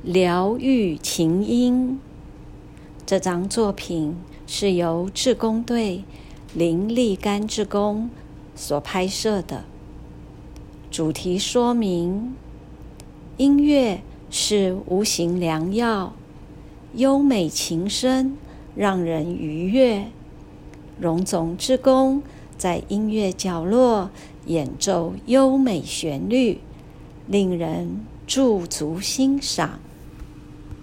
疗愈琴音。这张作品是由志工队林立甘志工所拍摄的。主题说明：音乐是无形良药，优美琴声让人愉悦。荣总志工在音乐角落演奏优美旋律，令人驻足欣赏。